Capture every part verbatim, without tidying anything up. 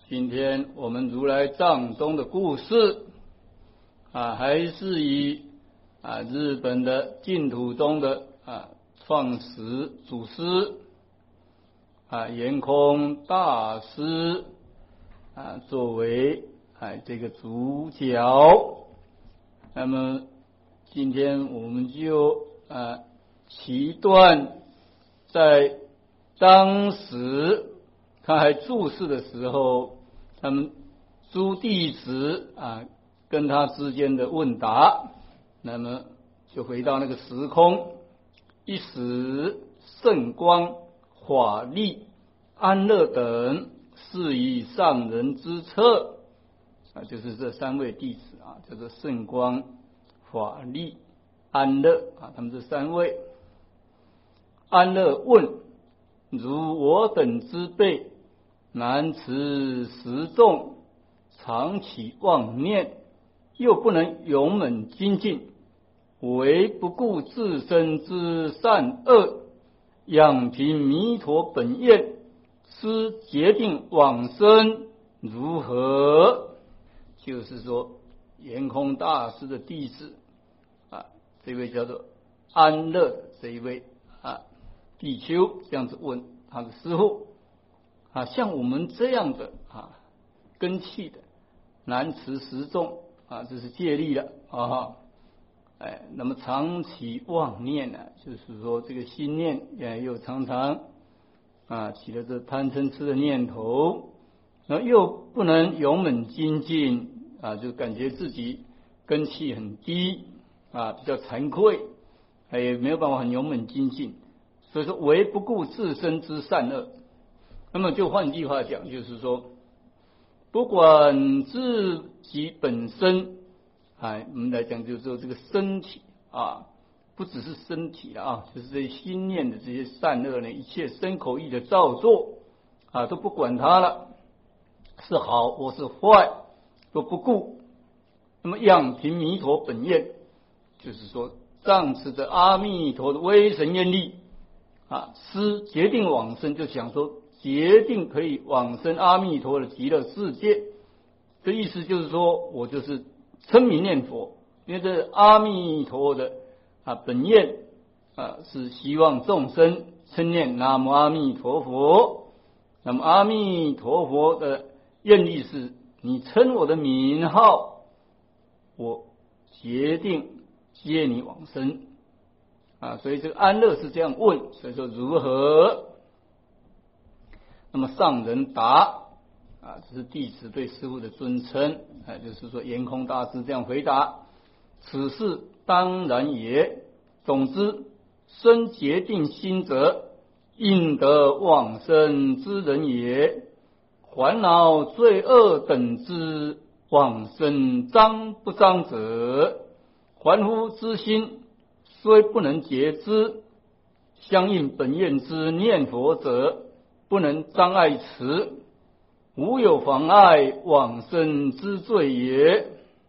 今天我们如来藏中的故事啊，还是以啊日本的净土宗的啊创始祖师啊圆空大师啊作为啊这个主角。那么今天我们就啊其段在当时他还住世的时候，他们诸弟子啊跟他之间的问答，那么就回到那个时空，一时圣光、法力、安乐等是以上人之策啊，就是这三位弟子啊，叫做圣光、法力、安乐啊，他们这三位。安乐问：如我等之辈，难持十众，常起妄念，又不能勇猛精进，唯不顾自身之善恶，仰凭弥陀本愿，思决定往生，如何？就是说，圆空大师的弟子啊，这位叫做安乐的这一位啊比丘，这样子问他的师父啊，像我们这样的啊根器的，难持十众啊，这是戒律了啊。哎，那么常起妄念呢、啊，就是说这个心念也又常常啊起了这贪嗔痴的念头，然后又不能勇猛精进啊，就感觉自己根器很低啊，比较惭愧，也没有办法很勇猛精进，所以说唯不顾自身之善恶。那么就换句话讲，就是说，不管自己本身，哎，我们来讲就是说这个身体啊，不只是身体了啊，就是这些心念的这些善恶呢，一切身口意的造作啊，都不管它了，是好或是坏都不顾。那么仰凭弥陀本愿，就是说仗持着阿弥陀的威神愿力啊，思决定往生，就想说决定可以往生阿弥陀的极乐世界。这意思就是说我就是称名念佛，因为这阿弥陀的啊本愿啊是希望众生称念南无阿弥陀佛。那么阿弥陀佛的愿力是，你称我的名号，我决定接你往生啊。所以这个安乐是这样问，所以说如何？那么上人答啊，这是弟子对师父的尊称啊，就是说圆空大师这样回答：此事当然也。总之，生决定心者，应得往生之人也。烦恼罪恶等之往生彰不彰者，凡夫之心虽不能觉知，相应本愿之念佛者，不能障碍持，无有妨碍往生之罪也。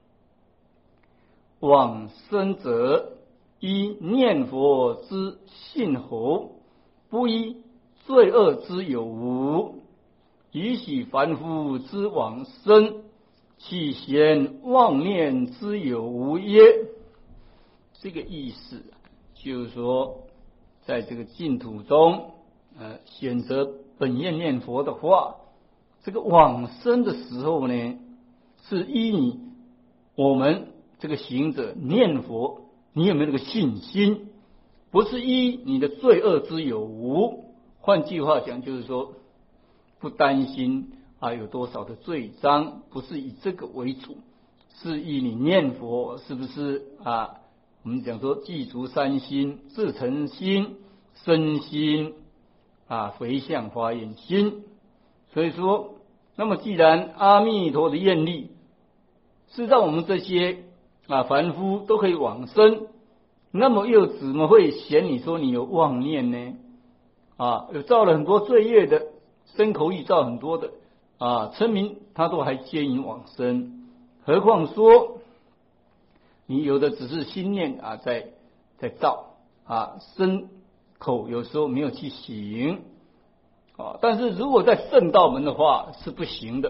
往生者依念佛之信侯，不依罪恶之有无。以喜凡夫之往生，岂嫌妄念之有无耶？这个意思就是说，在这个净土中，呃，选择本愿念佛的话，这个往生的时候呢，是依你我们这个行者念佛，你有没有那个信心？不是依你的罪恶之有无。换句话讲，就是说，不担心啊有多少的罪章，不是以这个为主，是以你念佛是不是啊？我们讲说具足三心：自诚心、身心啊、回向发愿心。所以说，那么既然阿弥陀的愿力是让我们这些啊凡夫都可以往生，那么又怎么会嫌你说你有妄念呢？啊，有造了很多罪业的，身口意造很多的啊，称名他都还接引往生，何况说你有的只是心念啊在在造啊，身口有时候没有去行啊。但是如果在圣道门的话是不行的，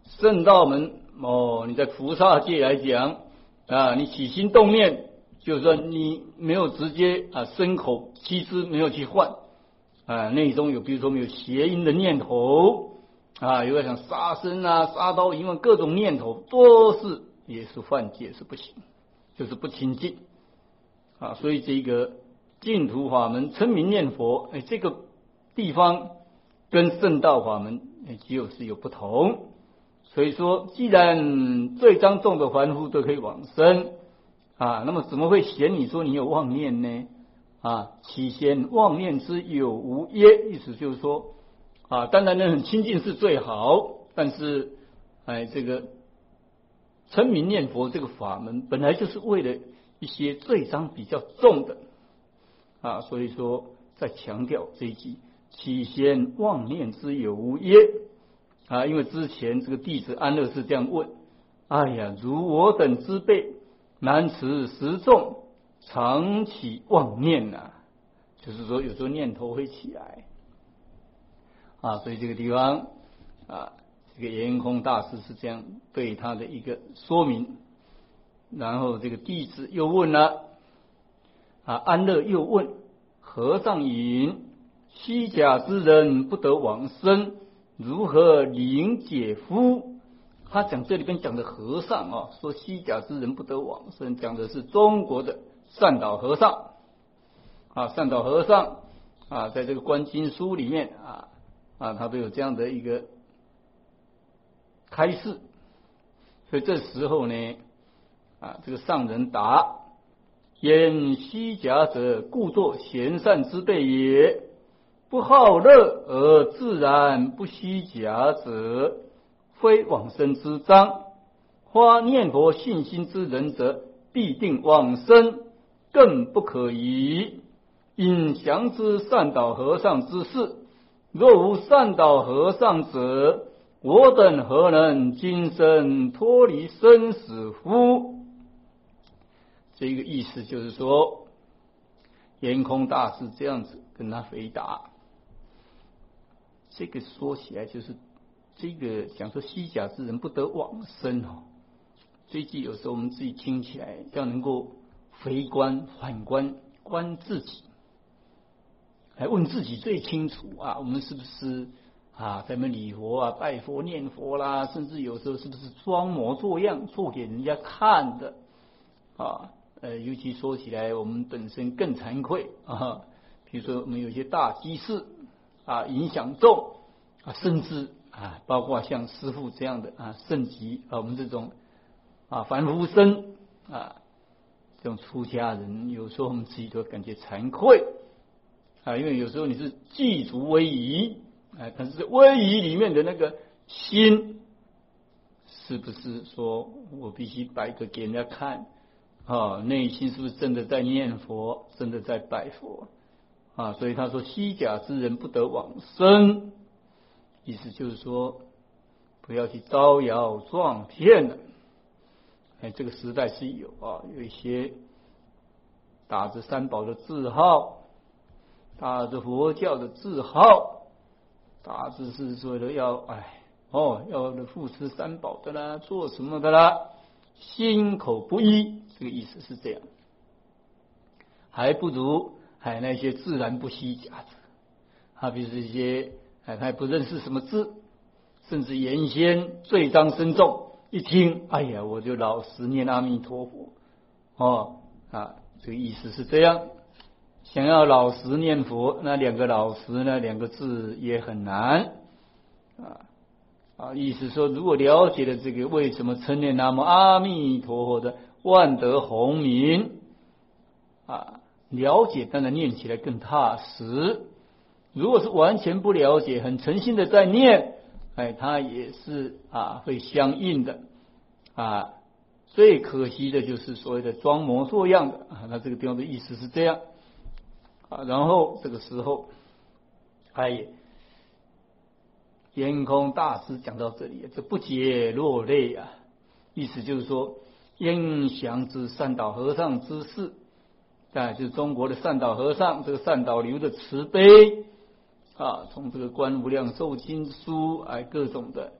圣道门哦，你在菩萨界来讲啊，你起心动念，就是说你没有直接啊身口七支没有去换啊，内中有比如说没有邪淫的念头啊，有个想杀生啊、杀刀淫妄各种念头，都是也是犯戒，是不行，就是不清净啊。所以这个净土法门称名念佛，哎，这个地方跟圣道法门哎就是有不同。所以说，既然最当众的凡夫都可以往生啊，那么怎么会嫌你说你有妄念呢？啊，其嫌妄念之有无耶？意思就是说啊，当然呢很清净是最好，但是哎，这个称名念佛这个法门本来就是为了一些罪章比较重的啊，所以说在强调这一句，其嫌妄念之有无耶？啊，因为之前这个弟子安乐是这样问：哎呀，如我等之辈，难持十众，常起妄念呐、啊，就是说有时候念头会起来啊，所以这个地方啊，这个圆空大师是这样对他的一个说明。然后这个弟子又问了啊，安乐又问：和尚云，虚假之人不得往生，如何理解乎？他讲这里边讲的和尚啊，说虚假之人不得往生，讲的是中国的善导和尚啊，善导和尚啊，在这个观经书里面啊啊，他都有这样的一个开示。所以这时候呢啊，这个上人答：言虚假者，故作贤善之辈也。不好乐而自然不虚假者，非往生之章。发念佛信心之人者，必定往生，更不可疑。因详知善导和尚之事，若无善导和尚者，我等何能今生脱离生死乎？这个意思就是说，圆空大师这样子跟他回答。这个说起来就是这个讲说虚假之人不得往生哦，这一句有时候我们自己听起来要能够回观反观观自己，来问自己最清楚啊，我们是不是啊在那礼佛啊拜佛念佛啦，甚至有时候是不是装模作样做给人家看的啊？呃，尤其说起来我们本身更惭愧啊，比如说我们有一些大机事啊，影响重啊，甚至啊，包括像师父这样的啊，圣级啊，我们这种啊凡夫僧啊，这种出家人，有时候我们自己都感觉惭愧啊，因为有时候你是具足威仪啊，但是威仪里面的那个心，是不是说我必须摆个给人家看啊？内心是不是真的在念佛，真的在拜佛？啊，所以他说虚假之人不得往生，意思就是说不要去招摇撞骗了。哎，这个时代是有啊，有一些打着三宝的字号，打着佛教的字号，打着是说的要哎哦要护持三宝的啦，做什么的啦，心口不一，这个意思是这样，还不如还那些自然不虚假者，他比如一些哎，他也不认识什么字，甚至原先罪章深重，一听，哎呀，我就老实念阿弥陀佛，哦啊，这个意思是这样。想要老实念佛，那两个老实呢，两个字也很难啊啊，意思说，如果了解了这个为什么称念南无阿弥陀佛的万德洪名啊。了解当然念起来更踏实，如果是完全不了解，很诚心的在念，哎，它也是啊会相应的啊。最可惜的就是所谓的装模作样的啊，那这个地方的意思是这样啊。然后这个时候，哎，圆空大师讲到这里，这不解落泪啊，意思就是说，应详知善导和尚之事。啊，就是中国的善导和尚，这个善导流的慈悲啊，从这个观无量寿经书，哎，各种的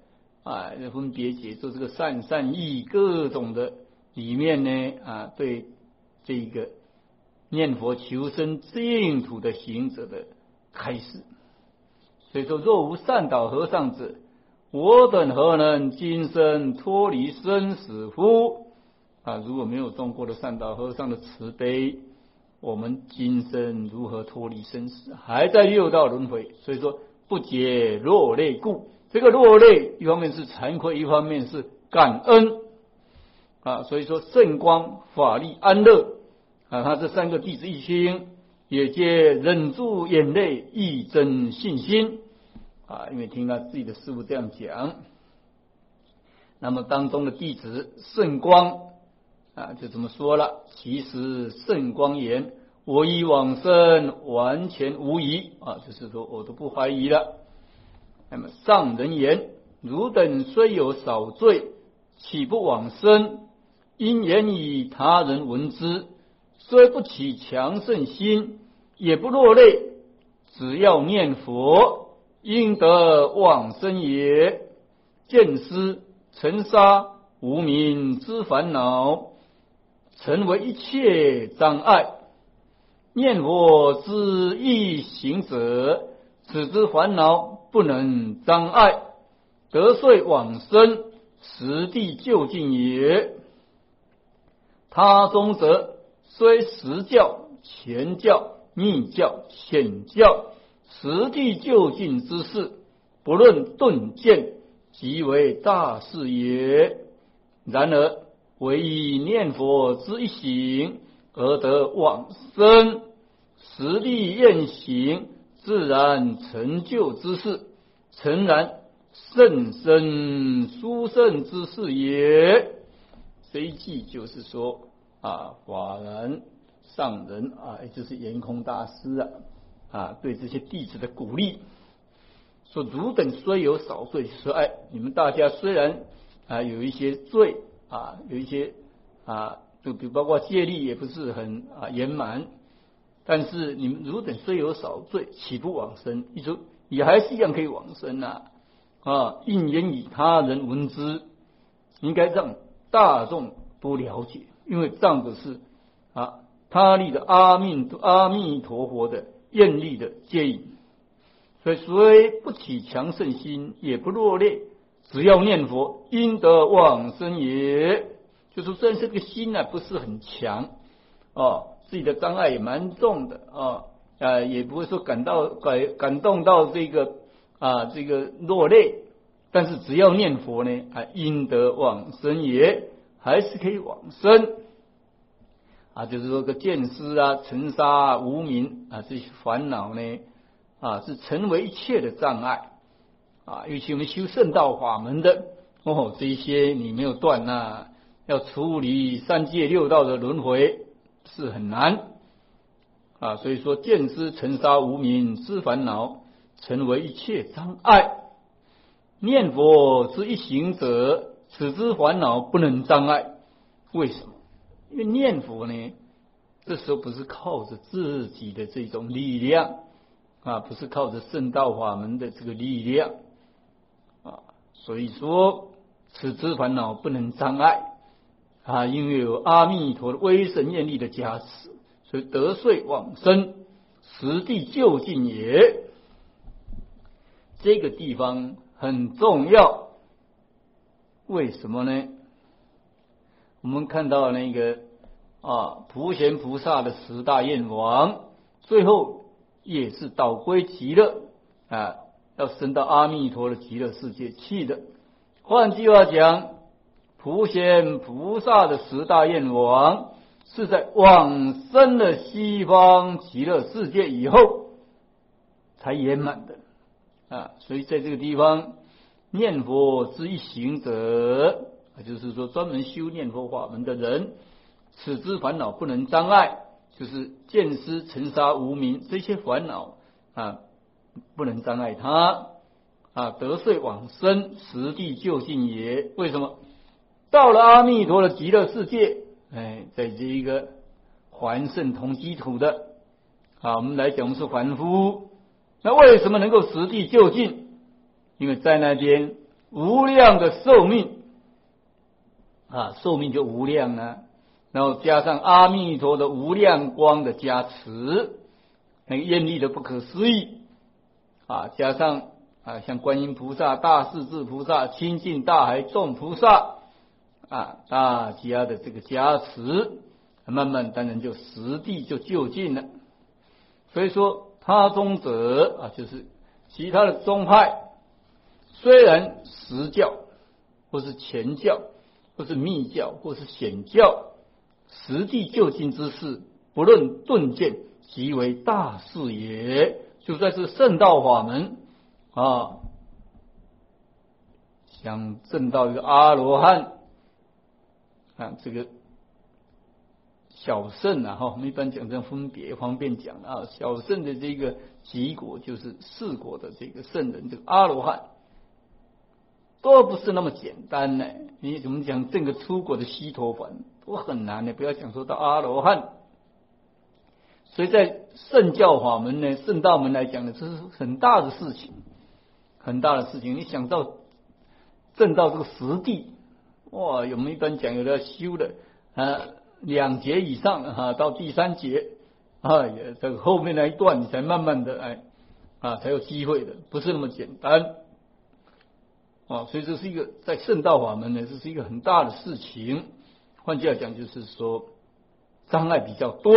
啊，分别解说这个善善义各种的里面呢，啊，对这个念佛求生净土的行者的开示。所以说，若无善导和尚者，我等何能今生脱离生死乎？啊，如果没有中过的善导和尚的慈悲，我们今生如何脱离生死？还在六道轮回。所以说，不解落泪故。这个落泪，一方面是惭愧，一方面是感恩啊。所以说，圣光、法力、安乐啊，他这三个弟子一心，也皆忍住眼泪，益增信心啊。因为听他自己的师父这样讲，那么当中的弟子圣光啊，就这么说了。其实圣光言：“我已往生，完全无疑啊，就是说我都不怀疑了。”那么上人言：“汝等虽有少罪，岂不往生？因言以他人闻之，虽不起强盛心，也不落泪，只要念佛，应得往生也。见思尘沙无明之烦恼，成为一切障碍。念佛之易行者，此之烦恼不能障碍，得遂往生，实地究竟也。他中则虽实教、前教、密教、显教，实地究竟之事，不论顿见，即为大事也。然而唯以念佛之一行而得往生，实地验行，自然成就之事，诚然甚深殊胜之事也。”这一句就是说啊，法然上人啊，也就是圆空大师啊，啊，对这些弟子的鼓励，说：“汝等虽有少罪，说哎，你们大家虽然啊有一些罪啊，有一些啊，就比包括戒律也不是很啊圆满，但是你们汝等虽有少罪，岂不往生？你说也还是一样可以往生啊！啊，应言以他人闻之，应该让大众都了解，因为仗的是啊他力的阿弥阿弥陀佛的愿力的接引，所以虽不起强盛心，也不落泪，只要念佛，应得往生也。就是虽然这个心呢、啊、不是很强哦，自己的障碍也蛮重的啊，啊也不会说感到感感动到这个啊这个落泪，但是只要念佛呢，啊应得往生也，还是可以往生啊。就是说个见思啊、尘沙啊、无明啊这些烦恼呢啊，是成为一切的障碍啊。尤其我们修圣道法门的哦，这些你没有断啊，要处理三界六道的轮回是很难啊。所以说见思尘沙无明之烦恼，成为一切障碍。念佛之一行者，此之烦恼不能障碍。为什么？因为念佛呢，这时候不是靠着自己的这种力量啊，不是靠着圣道法门的这个力量啊，所以说此之烦恼不能障碍啊，因为有阿弥陀的威神愿力的加持，所以得遂往生，实地究竟也。这个地方很重要，为什么呢？我们看到那个啊，普贤菩萨的十大愿王，最后也是导归极乐啊，要升到阿弥陀的极乐世界去的。换句话讲，普贤菩萨的十大愿王是在往生了西方极乐世界以后才圆满的啊。所以在这个地方，念佛之一行者，就是说专门修念佛法门的人，此之烦恼不能障碍，就是见思尘沙无明这些烦恼啊，不能障碍他啊，得遂往生，实地究竟也。为什么？到了阿弥陀的极乐世界，哎，在这一个还圣同居土的啊，我们来讲是凡夫，那为什么能够实地究竟？因为在那边无量的寿命啊，寿命就无量啊，然后加上阿弥陀的无量光的加持，那个愿力的不可思议啊，加上啊像观音菩萨、大势至菩萨、亲近大海众菩萨啊，大家的这个加持，慢慢当然就实地就就近了。所以说他宗者啊，就是其他的宗派，虽然实教或是前教或是密教或是显教，实地就近之事，不论顿见，即为大事也。就在这圣道法门啊，想证到一个阿罗汉啊，这个小圣啊，哈，我们一般讲这样分别方便讲啊，小圣的这个结果就是四果的这个圣人，这个阿罗汉都不是那么简单呢。你怎么讲这个出果的须陀洹都很难呢？不要讲说到阿罗汉。所以在圣教法门呢，圣道门来讲呢，这是很大的事情，很大的事情。你想到证到这个实地，哇，我们一般讲有的要修的啊。两节以上啊，到第三节啊，也这个后面那一段你才慢慢的哎啊才有机会的，不是那么简单啊。所以这是一个在圣道法门呢，这是一个很大的事情。换句话讲，就是说障碍比较多，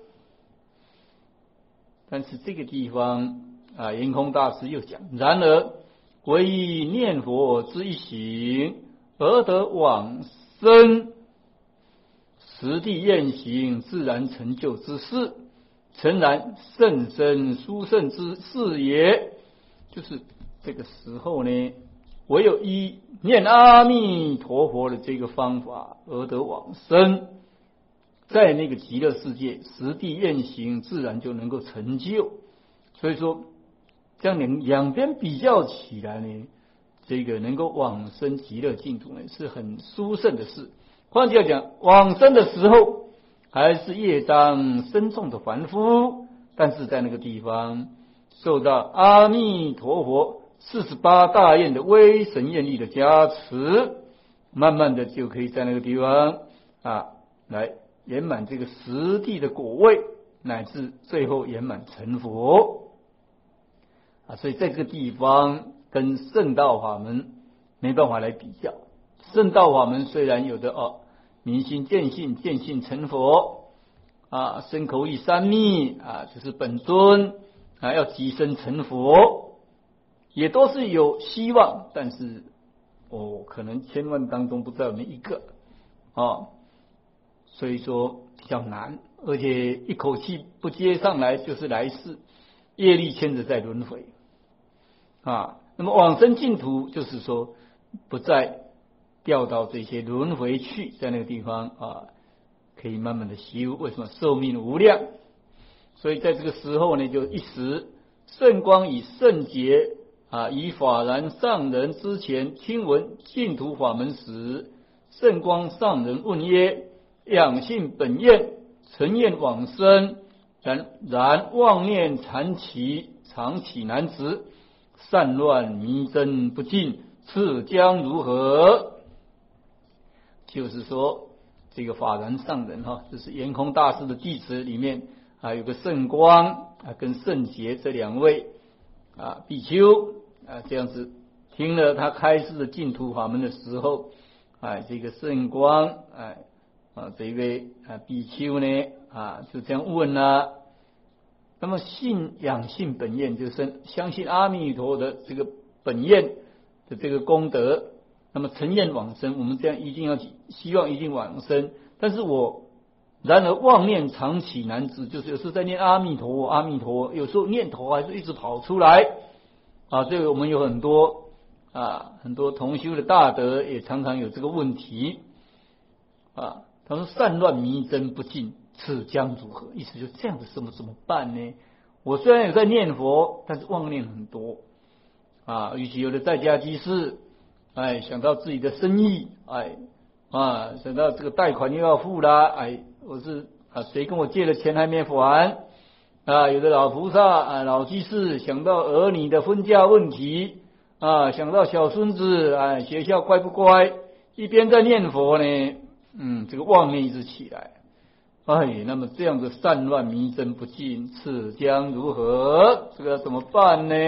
但是这个地方啊，圆空大师又讲，然而唯以念佛之一行而得往生。实地验行，自然成就之事，诚然甚深殊胜之事也。就是这个时候呢，唯有依念阿弥陀佛的这个方法而得往生，在那个极乐世界实地验行，自然就能够成就。所以说，这样两两边比较起来呢，这个能够往生极乐净土呢，是很殊胜的事。换句话讲，往生的时候还是业障深重的凡夫，但是在那个地方受到阿弥陀佛四十八大愿的威神愿力的加持，慢慢的就可以在那个地方啊来圆满这个实地的果位，乃至最后圆满成佛啊。所以在这个地方跟圣道法门没办法来比较。圣道法门虽然有的哦，明心见性，见性成佛啊，身口意三密啊，这是本尊啊，要即身成佛，也都是有希望，但是哦，可能千万当中不知道有没有一个啊，所以说比较难，而且一口气不接上来就是来世业力牵着在轮回啊。那么往生净土就是说不再掉到这些轮回去，在那个地方啊，可以慢慢的修。为什么？寿命无量，所以在这个时候呢，就一时圣光与圣洁啊，以法然上人之前听闻净土法门时，圣光上人问曰：养性本愿，诚愿往生，然然妄念缠起，常起难止，散乱迷真不尽，此将如何？就是说，这个法然上人哈，这是圆空大师的弟子里面啊，有个圣光啊跟圣洁这两位啊比丘啊，这样子听了他开示的净土法门的时候，啊，这个圣光啊啊这一位啊比丘呢啊就这样问了。那么信仰信本愿，就是相信阿弥陀的这个本愿的这个功德。那么诚愿往生，我们这样一定要希望一定往生，但是我然而妄念常起难止，就是有时候在念阿弥陀阿弥陀，有时候念头还是一直跑出来啊。这个我们有很多啊很多同修的大德也常常有这个问题啊。他说散乱迷真不尽，此将如何？意思就这样子，怎么怎么办呢？我虽然有在念佛，但是妄念很多啊。尤其有的在家居士。哎，想到自己的生意，哎啊，想到这个贷款又要付啦，哎，我是啊，谁跟我借的钱还没还啊？有的老菩萨啊，老居士想到儿女的婚嫁问题啊，想到小孙子啊，学校乖不乖？一边在念佛呢，嗯，这个妄念一直起来。哎，那么这样的散乱迷真不尽，此将如何？这个要怎么办呢？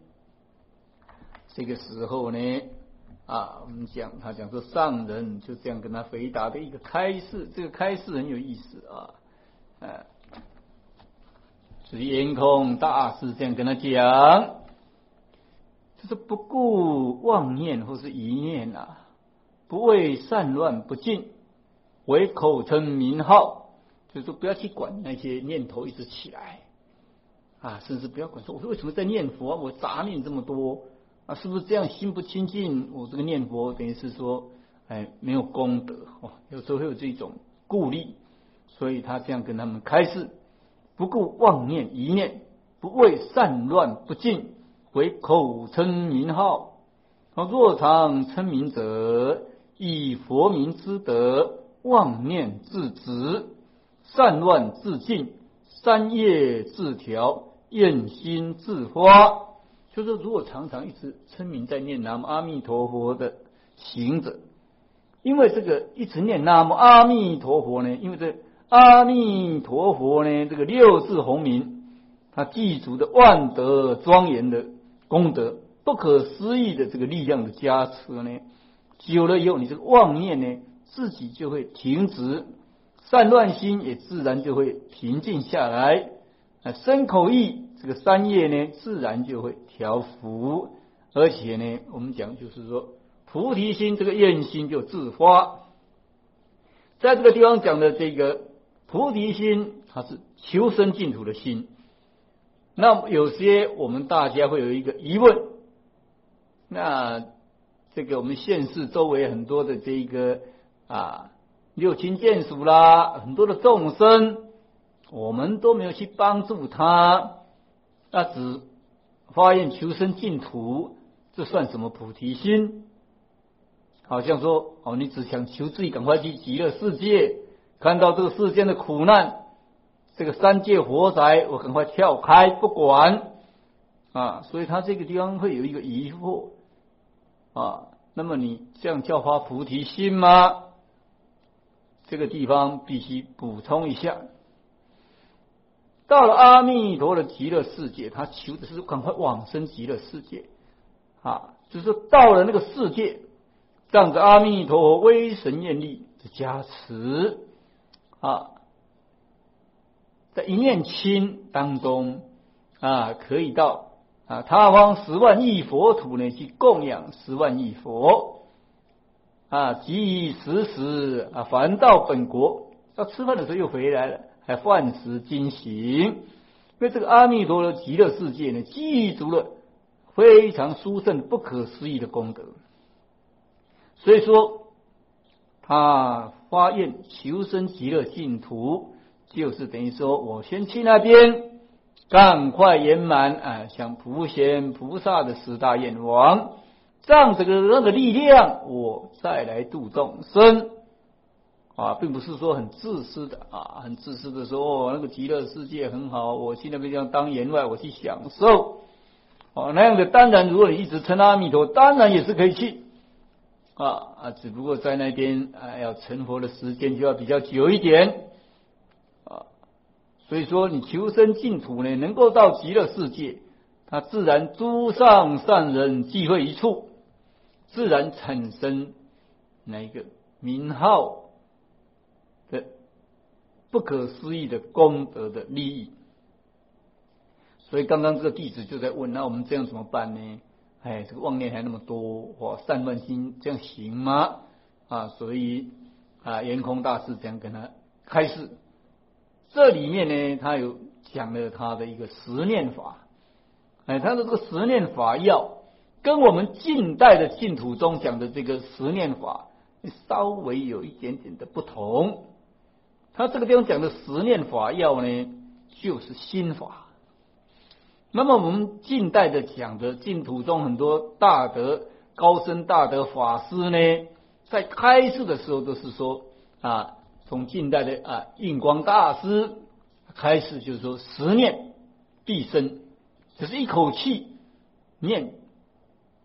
这个时候呢，啊，我们讲他讲说上人就这样跟他回答的一个开示，这个开示很有意思啊，啊，是圆空大师这样跟他讲。就是不顾妄念或是疑念啊，不为散乱不尽，为口称名号，就是说不要去管那些念头一直起来啊，甚至不要管说我为什么在念佛啊，我杂念这么多啊，是不是这样心不清净？我这个念佛等于是说，哎，没有功德哦，有时候会有这种顾虑，所以他这样跟他们开示：不顾妄念疑念，不为散乱不尽。为口称名号，若常称名者，以佛名之德，妄念自止，散乱自尽，三业自调，愿心自发。就是如果常常一直称名在念南无阿弥陀佛的行者，因为这个一直念南无阿弥陀佛呢，因为这阿弥陀佛呢，这个六字洪名，它具足的万德庄严的功德，不可思议的这个力量的加持呢，久了以后，你这个妄念呢，自己就会停止，散乱心也自然就会平静下来，啊，身口意这个三业呢，自然就会调伏，而且呢，我们讲就是说，菩提心这个愿心就自发。在这个地方讲的这个菩提心，它是求生净土的心。那有些我们大家会有一个疑问，那这个我们现世周围很多的这个啊六亲眷属啦，很多的众生，我们都没有去帮助他，那只发愿求生净土，这算什么菩提心？好像说哦，你只想求自己赶快去极乐世界，看到这个世间的苦难。这个三界火灾，我赶快跳开不管啊！所以他这个地方会有一个疑惑啊。那么你这样叫发菩提心吗？这个地方必须补充一下。到了阿弥陀的极乐世界，他求的是赶快往生极乐世界啊，就是说到了那个世界，仗着阿弥陀佛威神愿力的加持啊。在一念心当中啊，可以到啊他方十万亿佛土呢去供养十万亿佛啊，即时时啊返到本国，到吃饭的时候又回来了，还饭食精行。因为这个阿弥陀的极乐世界呢，记住了非常殊胜不可思议的功德，所以说他发愿求生极乐净土。就是等于说我先去那边赶快圆满啊，像普贤菩萨的十大愿望，仗这个那个力量，我再来度众生啊，并不是说很自私的啊，很自私的说哦，那个极乐世界很好，我去那边这样当员外，我去享受哦，那样的当然，如果你一直称阿弥陀，当然也是可以去啊啊，只不过在那边啊要成佛的时间就要比较久一点。所以说，你求生净土呢，能够到极乐世界，它自然诸上善人聚会一处，自然产生那一个名号的不可思议的功德的利益。所以刚刚这个弟子就在问，那我们这样怎么办呢？哎，这个妄念还那么多，哇，散乱心这样行吗？啊，所以啊，圆空大师这样跟他开示。这里面呢，他有讲了他的一个十念法，哎，他的这个十念法要跟我们近代的净土中讲的这个十念法稍微有一点点的不同。他这个地方讲的十念法要呢，就是心法。那么我们近代的讲的净土中很多大德高僧大德法师呢，在开示的时候都是说啊。从近代的啊印光大师开始，就是说十念必生，就是一口气念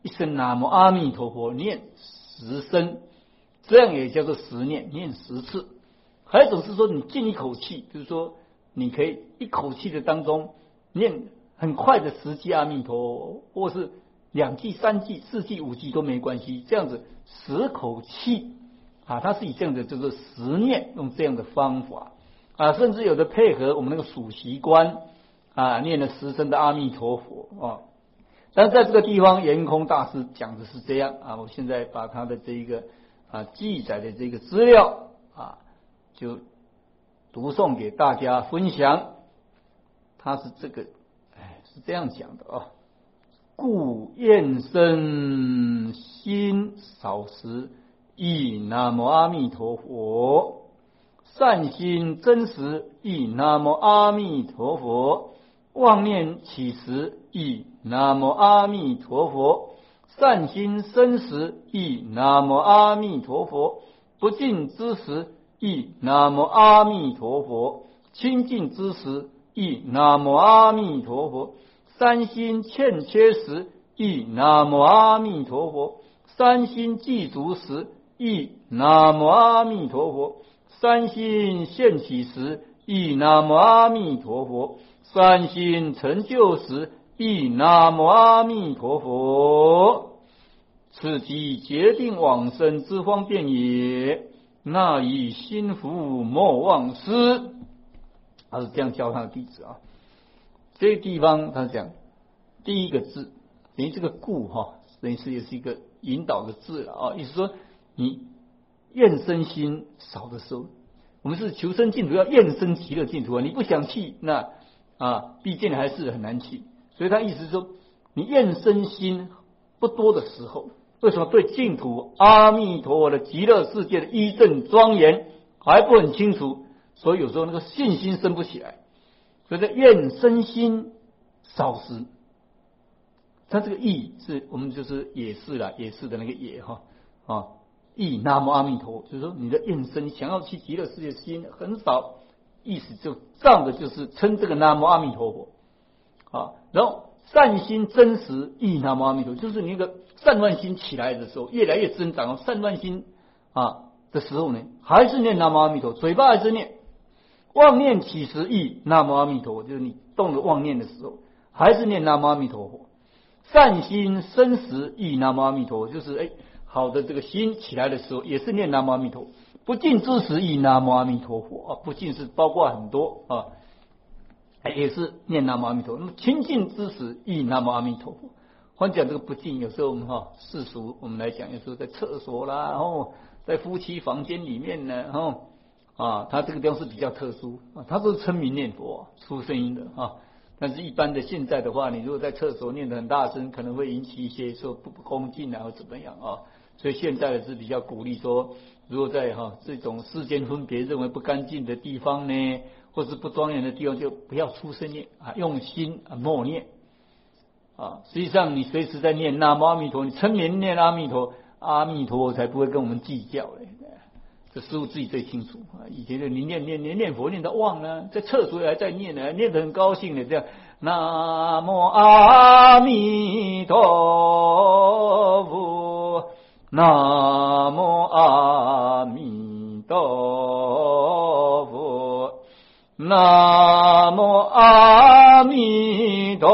一声南无阿弥陀佛念十声，这样也叫做十念，念十次。还有一种是说你进一口气，就是说你可以一口气的当中念很快的十句阿弥陀佛，或是两句、三句、四句、五句都没关系，这样子十口气啊，它是以这样的就是十念，用这样的方法啊，甚至有的配合我们那个数息观啊，念了十声的阿弥陀佛啊。但是在这个地方，圆空大师讲的是这样啊，我现在把他的这一个啊记载的这个资料啊，就读诵给大家分享。他是这个，哎，是这样讲的啊。故愿生心少时，忆南无阿弥陀佛；善心真实，忆南无阿弥陀佛；妄念起时，忆南无阿弥陀佛；善心生时，忆南无阿弥陀佛；不净之时，忆南无阿弥陀佛；清净之时，忆南无阿弥陀佛；三心欠缺时，忆南无阿弥陀佛；三心具足时，忆南无阿弥陀佛；三心现起时，忆南无阿弥陀佛；三心成就时，忆南无阿弥陀佛。此即决定往生之方便也。那以心福莫忘失。他是这样教他的弟子啊。这个地方他讲第一个字，等于这个故哈，等于是也是一个引导的字了啊。意思说你愿生心少的时候，我们是求生净土，要愿生极乐净土啊。你不想去，那啊，毕竟还是很难去。所以他意思是说，你愿生心不多的时候，为什么对净土阿弥陀佛的极乐世界的一正庄严还不很清楚？所以有时候那个信心生不起来。所以在愿生心少时，他这个意是我们就是也是啦，也是的那个也哈啊，意南无阿弥陀佛，就是说你的愿生想要去极乐世界的心很少，意思就仗的就是称这个南无阿弥陀佛啊。然后善心真实意南无阿弥陀佛，就是你那个善乱心起来的时候，越来越增长，善乱心啊的时候呢，还是念南无阿弥陀佛，嘴巴还是念。妄念起时忆南无阿弥陀佛，就是你动了妄念的时候，还是念南无阿弥陀佛。善心生时忆南无阿弥陀佛，就是哎好的这个心起来的时候，也是念南无阿弥陀佛。不净之时忆南无阿弥陀佛啊，不净是包括很多啊，也是念南无阿弥陀佛。那么清净之时忆南无阿弥陀佛。换讲这个不净，有时候我们哈世俗我们来讲，有时候在厕所啦，然后在夫妻房间里面呢，然后。啊，他这个地方是比较特殊啊，他都是称名念佛出声音的啊。但是一般的现在的话，你如果在厕所念得很大声，可能会引起一些说不恭敬啊或怎么样啊。所以现在是比较鼓励说，如果在哈、啊、这种世间分别认为不干净的地方呢，或是不庄严的地方，就不要出声念啊，用心啊默念啊。实际上你随时在念南无阿弥陀，你称名念阿弥陀，阿弥陀才不会跟我们计较嘞。这师父自己最清楚啊！以前的你念念念念佛念到忘了，在厕所还在念呢，念得很高兴的这样。南无阿弥陀佛，南无阿弥陀佛，南无阿弥陀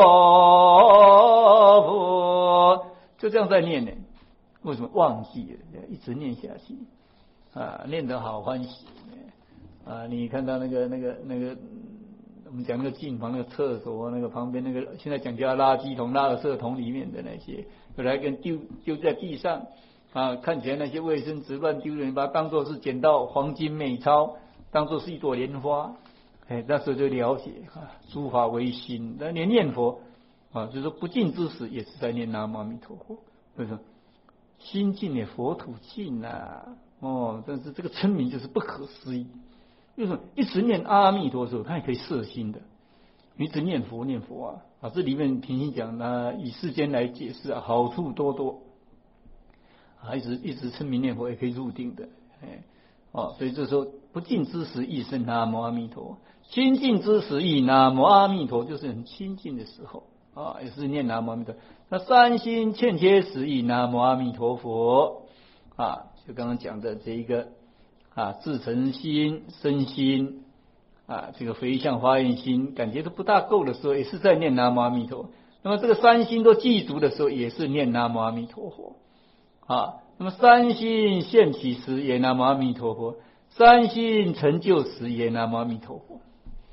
佛，就这样在念呢。为什么忘记了？一直念下去。啊，念得好欢喜啊！你看到那个、那个、那个，我们讲那个净房、那个厕所、那个旁边那个，现在讲叫垃圾桶、垃圾桶里面的那些，本来跟丢丢在地上啊，看起来那些卫生纸乱丢的，你把它当作是捡到黄金美钞，当作是一朵莲花，哎，那时候就了解啊，诸法唯心。那连念佛啊，就是说不净之时也是在念南无阿弥陀佛，为什么？心净也佛土净啊。哦，但是这个称名就是不可思议。为什么一直念阿弥陀的时候，它也可以摄心的。你一直念佛念佛啊，啊，这里面平心讲呢，以世间来解释啊，好处多多。啊，一直一直称名念佛也可以入定的，哎，哦，所以这时候不净之时忆声南无阿弥陀，清净之时忆南无阿弥陀，就是很清净的时候啊，也是念南无阿弥陀。那三心欠缺时忆南无阿弥陀佛啊，就刚刚讲的这一个啊，自诚心、身心啊，这个回向发愿心，感觉都不大够的时候，也是在念南无阿弥陀。那么这个三心都具足的时候，也是念南无阿弥陀佛啊。那么三心现起时，也南无阿弥陀佛；三心成就时，也南无阿弥陀佛。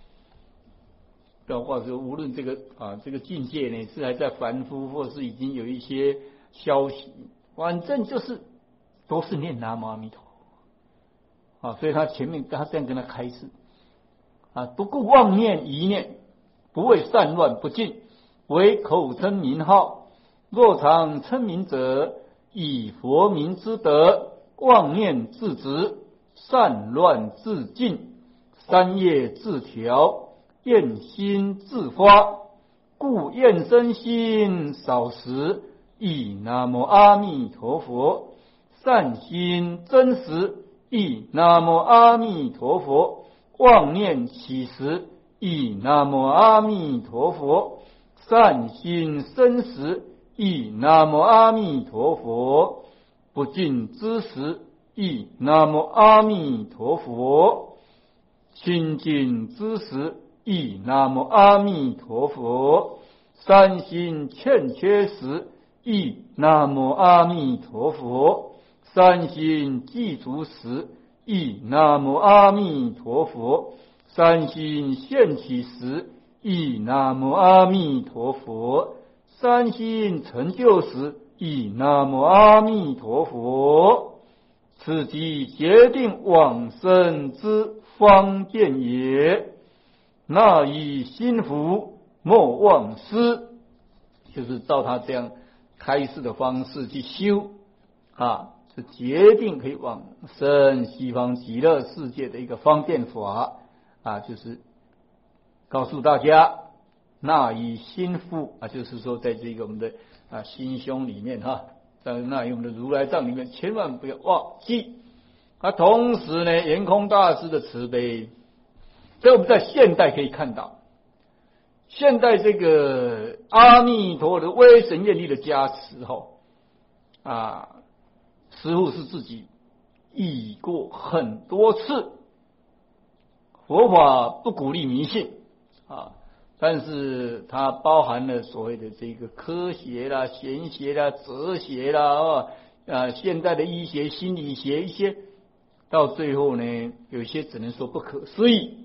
或者说，无论这个啊这个境界呢，是还在凡夫，或是已经有一些消息，反正就是都是念南无阿弥陀佛啊。所以他前面他这样跟他开示啊，不顾妄念疑念，不为散乱不净，唯口称名号。若常称名者，以佛名之德，妄念自止，散乱自尽，三业自调，愿心自发。故愿身心少时，忆南无阿弥陀佛；善心真实，忆南无阿弥陀佛；妄念起时，忆南无阿弥陀佛；善心生时，忆南无阿弥陀佛；不净之时，忆南无阿弥陀佛；清净之时，忆南无阿弥陀佛；三心欠缺时，忆南无阿弥陀佛；三心具足时，忆南无阿弥陀佛；三心现起时，忆南无阿弥陀佛；三心成就时，忆南无阿弥陀佛。此即决定往生之方便也。那以心服，莫忘失，就是照他这样开示的方式去修啊，是决定可以往生西方极乐世界的一个方便法啊，就是告诉大家，那以心服啊，就是说在这个我们的啊心胸里面哈，在那以我们的如来藏里面，千万不要忘记。啊，同时呢，圆空大师的慈悲。所以我们在现代可以看到，现代这个阿弥陀的威神愿力的加持后，啊，师父是自己译过很多次。佛法不鼓励迷信啊，但是它包含了所谓的这个科学啦、玄学啦、哲学啦啊，现代的医学、心理学一些，到最后呢，有些只能说不可思议。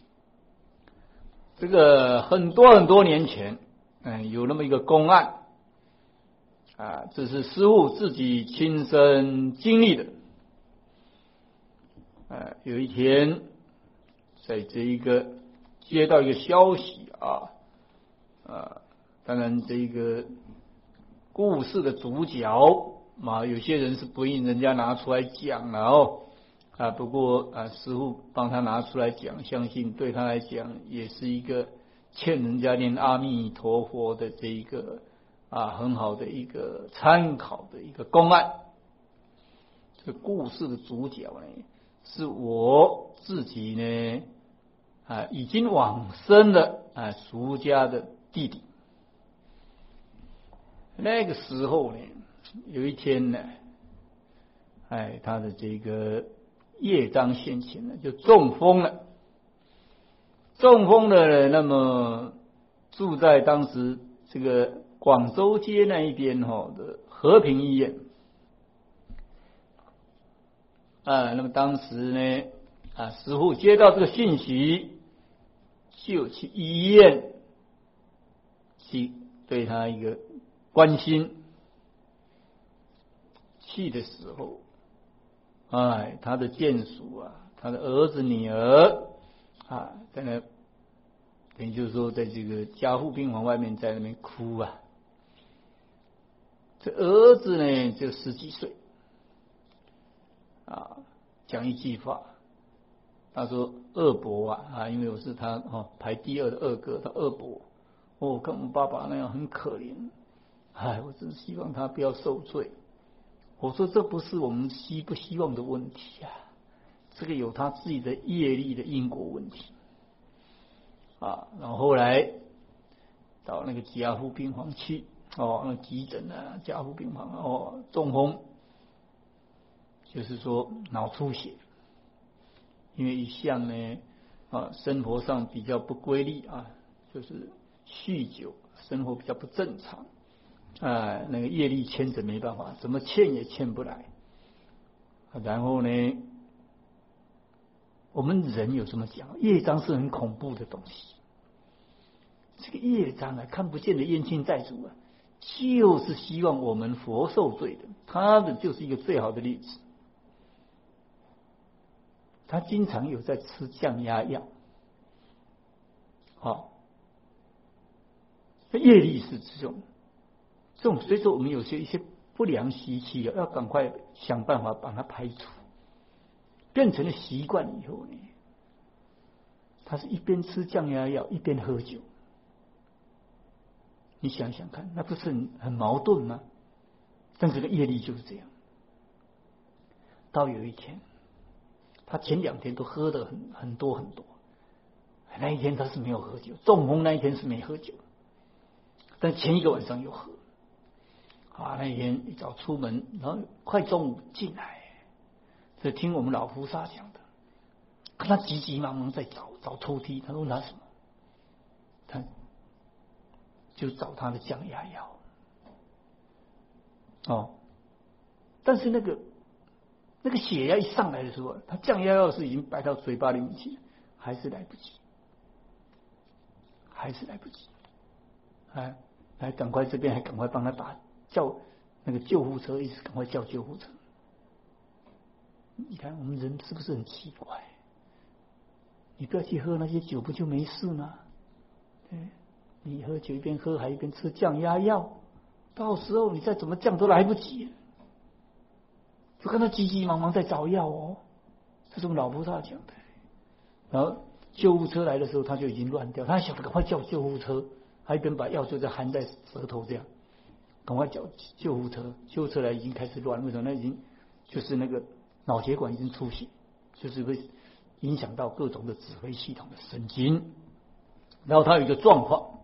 这个很多很多年前，嗯，有那么一个公案啊，这是师父自己亲身经历的。啊，有一天，在这一个接到一个消息啊，啊，当然这一个故事的主角嘛，有些人是不愿意人家拿出来讲了哦。啊，不过啊，师父帮他拿出来讲，相信对他来讲也是一个欠人家念阿弥陀佛的这一个啊很好的一个参考的一个公案。这个故事的主角呢，是我自己呢啊已经往生的啊俗家的弟弟。那个时候呢，有一天呢，哎，他的这个业障现前了，就中风了。中风了，那么住在当时这个广州街那一边哈的和平医院啊。那么当时呢啊，师父接到这个信息，就去医院去对他一个关心。去的时候，哎，他的眷属啊，他的儿子女儿啊，在那，等于就是说，在这个加护病房外面，在那边哭啊。这儿子呢，就十几岁啊，讲一句话，他说：“二伯啊，啊，因为我是他哦排第二的二哥，他二伯，哦，跟我们爸爸那样很可怜，哎，我真希望他不要受罪。”我说这不是我们希不希望的问题啊，这个有他自己的业力的因果问题啊。然后后来到那个加护病房去哦，那急诊啊，加护病房哦，中风，就是说脑出血，因为一向呢啊生活上比较不规律啊，就是酗酒，生活比较不正常啊，那个业力牵着没办法，怎么欠也欠不来。然后呢，我们人有什么讲？业障是很恐怖的东西。这个业障啊，看不见的冤亲债主啊，就是希望我们佛受罪的。他的就是一个最好的例子。他经常有在吃降压药，好、哦，业力是这种，这种所以说我们有些一些不良习气要赶快想办法把它排除，变成了习惯以后呢，他是一边吃降压药一边喝酒。你想想看，那不是很很矛盾吗？但这个业力就是这样。到有一天，他前两天都喝的很很多很多，那一天他是没有喝酒，中风那一天是没喝酒，但前一个晚上有喝。啊，那一天一早出门，然后快中午进来，这听我们老菩萨讲的，看他急急忙忙在找找抽屉，他说拿什么？他就找他的降压药。哦，但是那个那个血压一上来的时候，他降压药是已经摆到嘴巴里面去，还是来不及，还是来不及。哎，来赶快这边还赶快帮他打叫那个救护车，一直赶快叫救护车。你看我们人是不是很奇怪？你不要去喝那些酒，不就没事吗？对，你喝酒一边喝还一边吃降压药，到时候你再怎么降都来不及。就看他急急忙忙在找药哦，这是我们老菩萨讲的。然后救护车来的时候，他就已经乱掉，他还想着赶快叫救护车，还一边把药就在含在舌头这样，赶快叫救护车。救护车来已经开始乱，为什么？那已经就是那个脑血管已经出血，就是会影响到各种的指挥系统的神经。然后他有一个状况，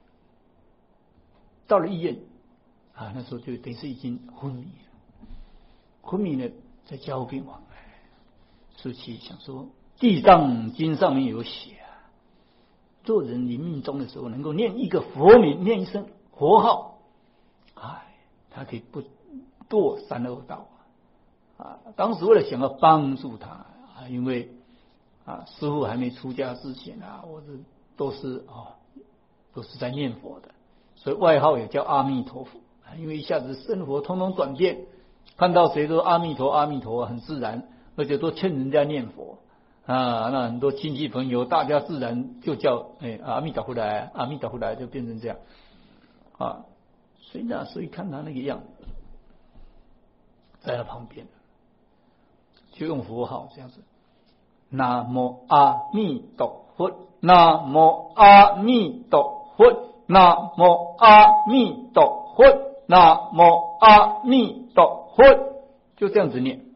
到了医院啊，那时候就等于是已经昏迷了。昏迷呢，在加护病房，舒淇想说，地藏经上面有写啊，做人临命终的时候，能够念一个佛名，念一声佛号，哎，他可以不堕三恶道啊。当时为了想要帮助他啊，因为啊，师父还没出家之前啊，我是都是哦，都是在念佛的，所以外号也叫阿弥陀佛。因为一下子生活通通转变。看到谁都阿弥陀阿弥陀，很自然，而且都劝人家念佛啊。那很多亲戚朋友，大家自然就叫哎阿弥陀佛来，阿弥陀佛来，就变成这样啊。所以呢，所以看他那个样子，在他旁边，就用佛号这样子，南无阿弥陀佛，南无阿弥陀佛，南无阿弥陀佛，南无阿弥陀佛。就这样子念，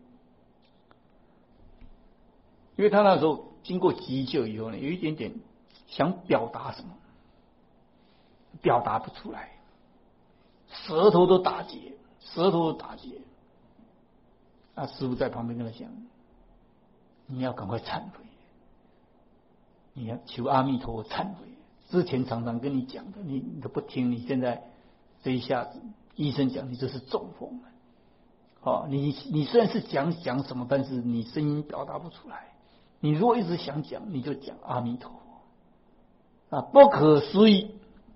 因为他那时候经过急救以后呢，有一点点想表达什么，表达不出来，舌头都打结，舌头都打结。啊，师父在旁边跟他讲，你要赶快忏悔，你要求阿弥陀佛忏悔。之前常常跟你讲的，你你都不听，你现在这一下子，医生讲你这是中风了。哦，你你虽然是讲讲什么，但是你声音表达不出来。你如果一直想讲，你就讲阿弥陀佛啊，不可思议。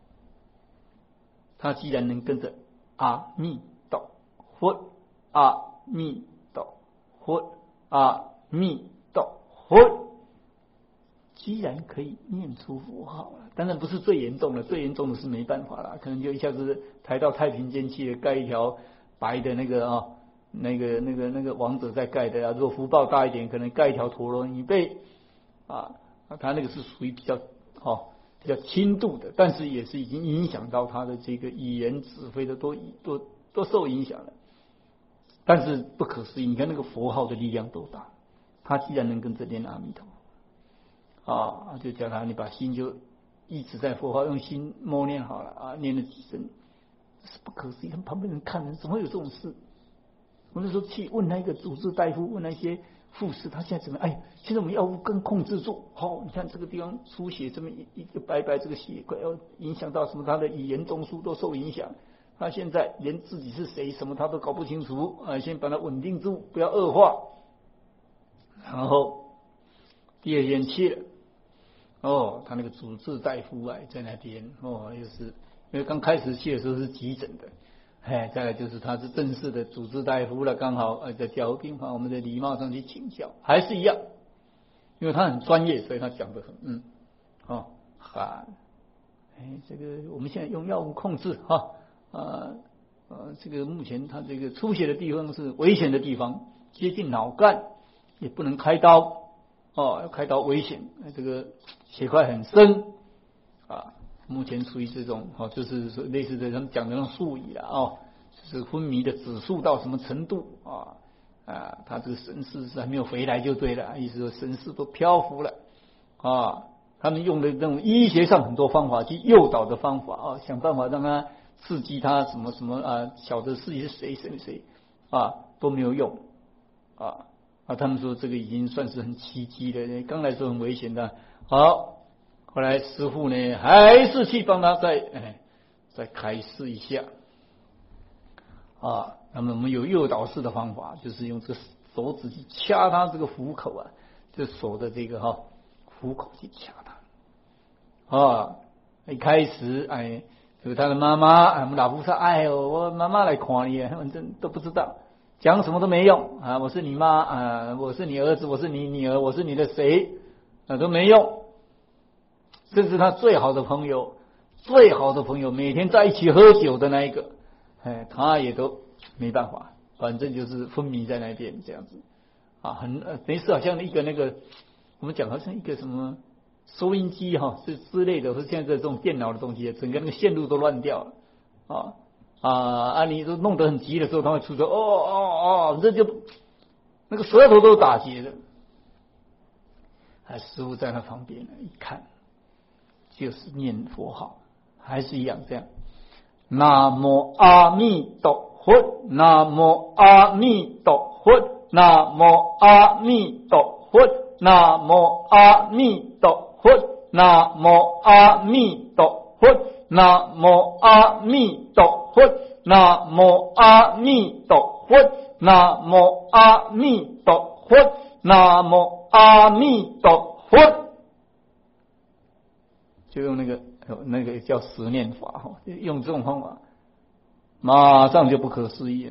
他既然能跟着阿弥陀佛，阿弥陀佛，阿弥陀佛，既然可以念出佛号了，当然不是最严重的，最严重的是没办法了，可能就一下子抬到太平间去，盖一条白的那个啊。哦那个、那个、那个王者在盖的啊，如果福报大一点，可能盖一条陀罗尼贝啊，他那个是属于比较哦比较轻度的，但是也是已经影响到他的这个语言指挥的都都都受影响了。但是不可思议，你看那个佛号的力量多大，他既然能跟着念阿弥陀佛啊，就叫他你把心就一直在佛法，用心默念好了啊，念了几声，是不可思议。他们旁边人看人怎么会有这种事？我那时候去问那个主治大夫，问那些护士，他现在怎么？哎，现在我们药物更控制住。好、哦，你看这个地方出血，这么一一个白白这个血块，要影响到什么？他的语言中枢都受影响。他现在连自己是谁什么他都搞不清楚啊！先把它稳定住，不要恶化。然后第二天去了，哦，他那个主治大夫啊在那边哦，又是因为刚开始去的时候是急诊的。哎，再来就是他是正式的主治大夫了，刚好呃在加护病房，我们的礼貌上去请教，还是一样，因为他很专业，所以他讲得很嗯哦好，哎，这个我们现在用药物控制哈啊呃这个目前他这个出血的地方是危险的地方，接近脑干，也不能开刀哦，要开刀危险，这个血块很深啊。目前处于这种哦，就是说类似的他们讲的那种术语了哦，就是昏迷的指数到什么程度啊啊，他这个神识是还没有回来就对了，意思说神识都漂浮了啊。他们用的那种医学上很多方法去诱导的方法啊，想办法让他刺激他什么什么啊，晓得自己是谁谁谁啊都没有用啊啊，他们说这个已经算是很奇迹了，刚来说很危险的，好。后来师父呢，还是去帮他再哎再开示一下啊。那么我们有诱导式的方法，就是用这个手指去掐他这个虎口啊，这手的这个哈、哦、虎口去掐他啊。一开始哎，有他的妈妈，哎，我们老菩萨，哎呦，我妈妈来看你，他们真都不知道，讲什么都没用啊。我是你妈啊，我是你儿子，我是你女儿，我是你的谁啊，都没用。甚至他最好的朋友，最好的朋友，每天在一起喝酒的那一个，哎，他也都没办法，反正就是昏迷在那边这样子啊，很呃，没事，好像一个那个我们讲好像一个什么收音机哈，是之类的，或者现在这种电脑的东西，整个那个线路都乱掉了啊啊啊！你都弄得很急的时候，他会出说哦哦哦，这就那个舌头都打结的，啊，师父在他旁边一看。就是念佛号，还是一样这样。南无阿弥陀佛，南无阿弥陀佛，南无阿弥陀佛，南无阿弥陀佛，南无阿弥陀佛，南无阿弥陀佛，南无阿弥陀佛，南无阿弥陀佛，南无阿弥陀佛。就用那个那个叫十念法哈，用这种方法，马上就不可思议了。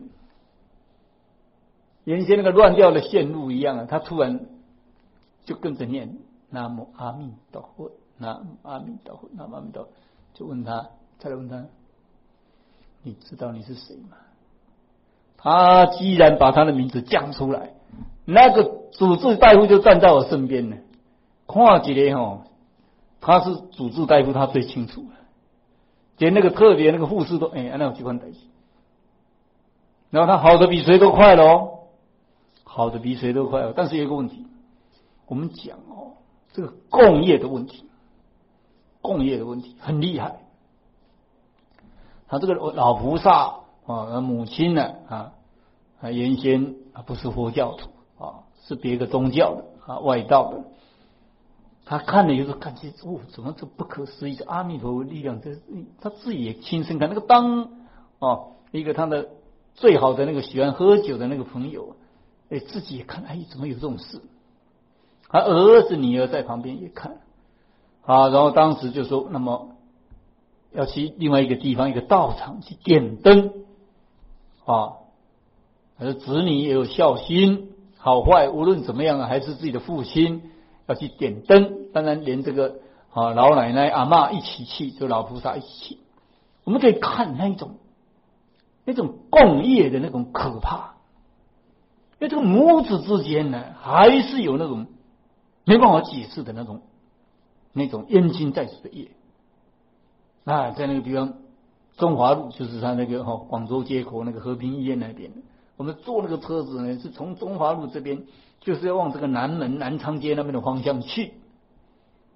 原先那个乱掉的线路一样啊，他突然就跟着念南无阿弥陀佛，南无阿弥陀佛，南无阿弥陀佛，就问他，再来问他，你知道你是谁吗？他既然把他的名字讲出来，那个主治大夫就站在我身边了，看起来哈。他是主治大夫，他最清楚了。连那个特别那个护士都哎，那有几款代志。然后他好的比谁都快了哦，好的比谁都快了。但是有一个问题，我们讲哦，这个共业的问题，共业的问题很厉害。他这个老菩萨啊，母亲呢啊，啊原先啊不是佛教徒啊，是别个宗教的啊，外道的。他看了以后感觉哦，怎么这不可思议的阿弥陀佛力量？这他自己也亲身看。那个当哦，一个他的最好的那个喜欢喝酒的那个朋友，哎，自己也看，哎，怎么有这种事？他儿子女儿在旁边也看啊，然后当时就说，那么要去另外一个地方一个道场去点灯啊，而子女也有孝心，好坏无论怎么样，还是自己的父亲。要去点灯，当然连这个啊老奶奶阿嬷一起去，就老菩萨一起去。我们可以看那一种那种共业的那种可怕，因为这个母子之间呢，还是有那种没办法解释的那种那种冤亲债主的业啊，在那个地方中华路，就是他那个哈、哦、广州街口那个和平医院那边，我们坐那个车子呢，是从中华路这边。就是要往这个南门南昌街那边的方向去，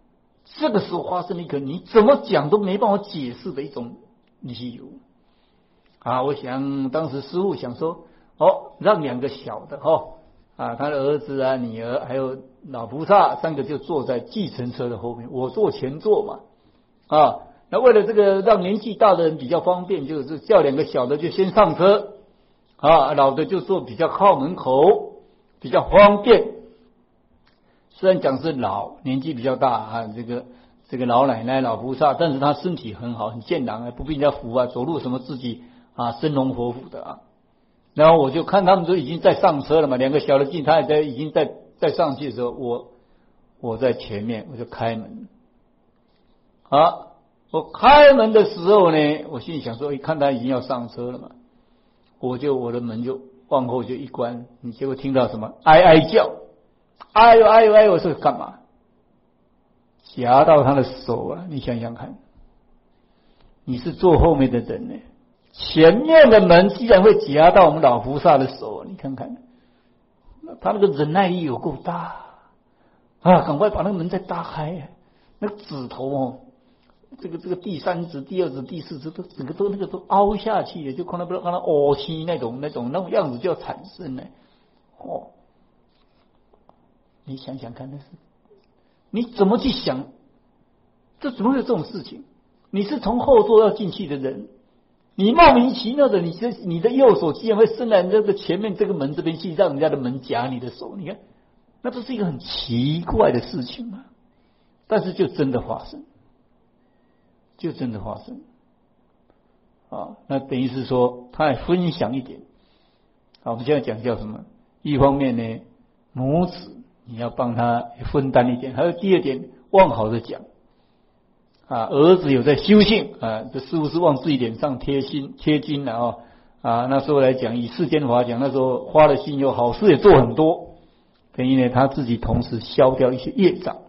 这个时候发生了一个你怎么讲都没办法解释的一种理由啊！我想当时师父想说，哦，让两个小的哦啊，他的儿子啊、女儿还有老菩萨三个就坐在计程车的后面，我坐前座嘛啊。那为了这个让年纪大的人比较方便，就是叫两个小的就先上车啊，老的就坐比较靠门口，比较方便。虽然讲是老，年纪比较大啊，这个这个老奶奶、老菩萨，但是他身体很好，很健朗啊，不被人家扶啊，走路什么自己啊生龙活虎的啊。然后我就看他们都已经在上车了嘛，两个小的进，他也在已经在在上去的时候，我我在前面，我就开门啊。我开门的时候呢，我心里想说，一看他已经要上车了嘛，我就我的门就往后就一关，你结果听到什么哀哀叫，哎呦哎呦哎呦，我说干嘛？夹到他的手啊！你想想看，你是坐后面的人呢，前面的门既然会夹到我们老菩萨的手，你看看，他那个忍耐力有够大啊！赶快把那个门再打开，那个指头哦。这个这个第三指、第二指、第四指都整个都那个都凹下去了，就看到不知道看到凹起那种那种那种样子就要产生了。哦，你想想看，那是你怎么去想？这怎么会有这种事情？你是从后座要进去的人，你莫名其妙的，你这你的右手竟然会伸来这个前面这个门这边去，让人家的门夹你的手，你看，那不是一个很奇怪的事情吗？但是就真的发生。就真的发生啊！那等于是说，他也分享一点啊。我们现在讲叫什么？一方面呢，母子你要帮他分担一点；还有第二点，往好的讲啊，儿子有在修行啊，这是不是往自己脸上贴心贴金了啊？啊，那时候来讲，以世间法讲，那时候花了心有好事也做很多，等于呢他自己同时消掉一些业障，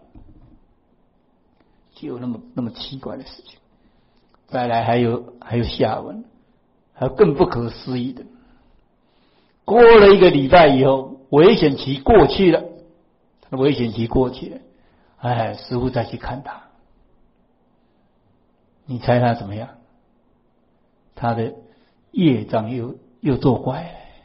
就有那么那么奇怪的事情。再来还有还有下文，还有更不可思议的。过了一个礼拜以后，危险期过去了，他的危险期过去了，哎，师父再去看他，你猜他怎么样？他的业障又又作怪了，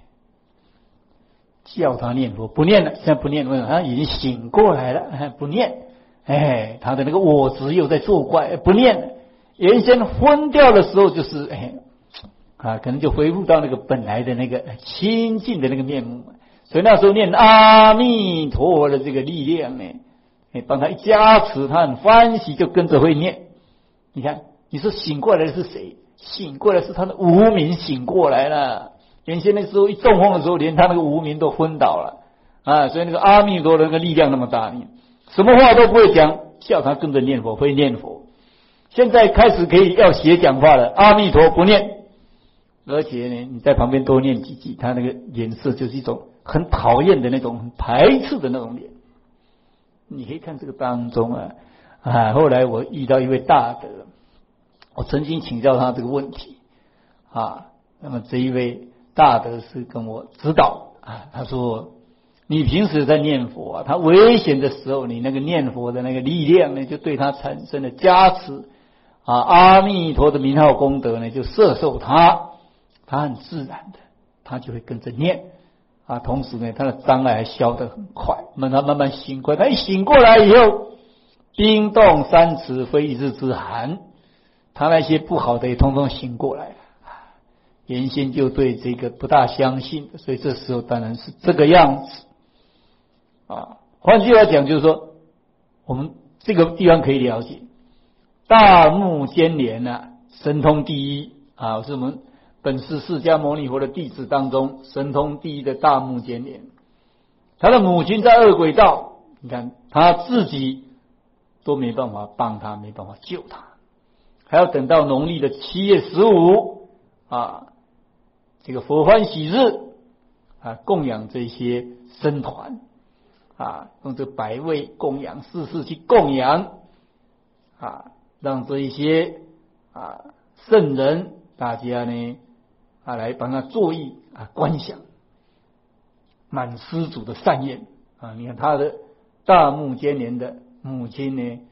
叫他念佛不念了，现在不念了，他已经醒过来了，不念，哎，他的那个我执又在作怪，不念了。原先昏掉的时候，就是哎啊，可能就恢复到那个本来的那个清净的那个面目，所以那时候念阿弥陀佛的这个力量呢，哎，帮他一加持，他很欢喜，就跟着会念。你看，你说醒过来的是谁？醒过来是他的无明醒过来了。原先那时候一中风的时候，连他那个无明都昏倒了啊，所以那个阿弥陀的那个力量那么大，你什么话都不会讲，叫他跟着念佛，会念佛。现在开始可以要学讲话了，阿弥陀不念，而且呢，你在旁边多念几句，他那个脸色就是一种很讨厌的那种、很排斥的那种脸。你可以看这个当中啊，啊，后来我遇到一位大德，我曾经请教他这个问题啊，那么这一位大德是跟我指导啊，他说你平时在念佛啊，他危险的时候，你那个念佛的那个力量呢，就对他产生了加持。啊，阿弥陀的名号功德呢，就摄受他，他很自然的，他就会跟着念啊。同时呢，他的障碍还消得很快，慢慢慢慢醒过来。他一醒过来以后，冰冻三尺非一日之寒，他那些不好的也通通醒过来了。原先就对这个不大相信，所以这时候当然是这个样子啊。换句话讲，就是说，我们这个地方可以了解。大目犍连啊，神通第一啊，是我们本师释迦牟尼佛的弟子当中神通第一的大目犍连。他的母亲在恶鬼道，你看他自己都没办法帮他，没办法救他，还要等到农历的七月十五啊，这个佛欢喜日啊，供养这些僧团啊，用这百味供养、四事去供养啊。让这一些啊圣人大家呢啊来帮他作意啊观想满施主的善愿啊。你看他的大目犍连的母亲呢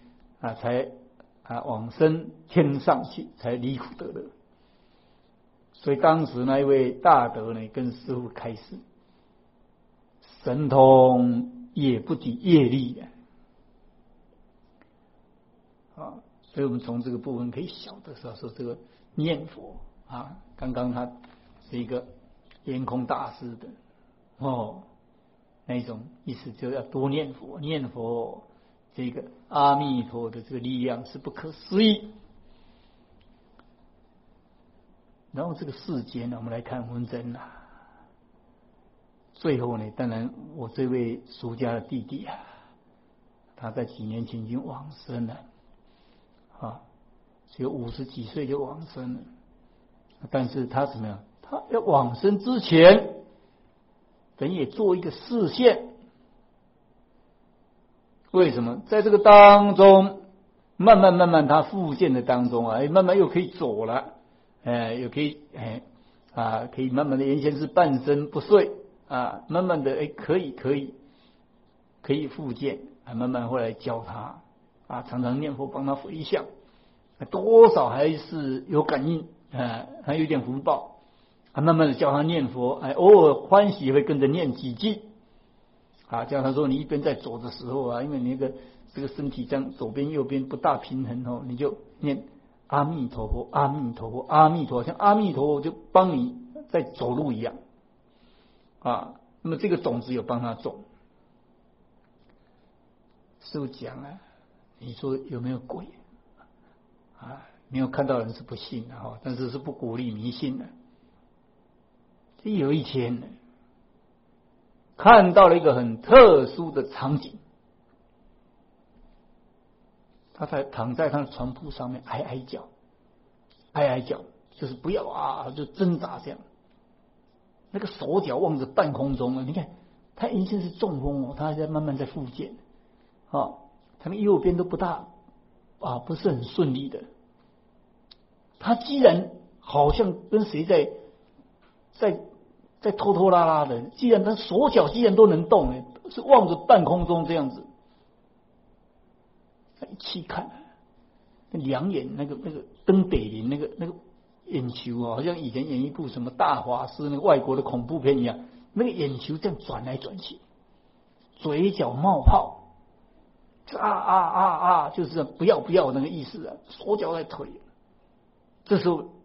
啊，才啊往生天上去，才离苦得乐。所以当时那一位大德呢，跟师父开示，神通也不敌业力啊。所以我们从这个部分可以晓得说，说这个念佛啊，刚刚他是一个圆空大师的哦，那一种意思，就要多念佛，念佛这个阿弥陀的这个力量是不可思议。然后这个世间呢，我们来看文珍啊，最后呢，当然我这位俗家的弟弟啊，他在几年前已经往生了啊，只有五十几岁就往生了。但是他怎么样？他要往生之前，等于也做一个示现。为什么？在这个当中，慢慢慢慢，他复健的当中啊，慢慢又可以走了，哎，又可以哎啊，可以慢慢的，原先是半身不遂啊，慢慢的哎，可以可以可以复健啊，慢慢后来教他啊，常常念佛帮他回向，多少还是有感应啊，还有点福报啊，慢慢的教他念佛，哎，偶尔欢喜也会跟着念几句。啊，叫他说，你一边在走的时候啊，因为你那个这个身体这样左边右边不大平衡哦，你就念阿弥陀佛，阿弥陀佛，阿弥陀佛，像阿弥陀佛就帮你在走路一样啊。那么这个种子有帮他种。师父讲啊，你说有没有鬼啊？没有看到人是不信的哈，但是是不鼓励迷信的。这有一天呢，看到了一个很特殊的场景，他在躺在他的床铺上面哀哀叫，哀哀叫，就是不要啊，就挣扎这样。那个手脚望着半空中啊，你看他原先是中风哦，他还在慢慢在复健啊，他的右边都不大啊，不是很顺利的。他既然好像跟谁在在。在拖拖拉拉的，既然他手脚既然都能动呢，是望着半空中这样子，他一起看，两眼那个那个登北林那个那个眼球啊，好像以前演一部什么大法师那个外国的恐怖片一样，那个眼球这样转来转去，嘴角冒泡，啊啊啊啊，就是不要不要那个意思啊，手脚在腿。这时候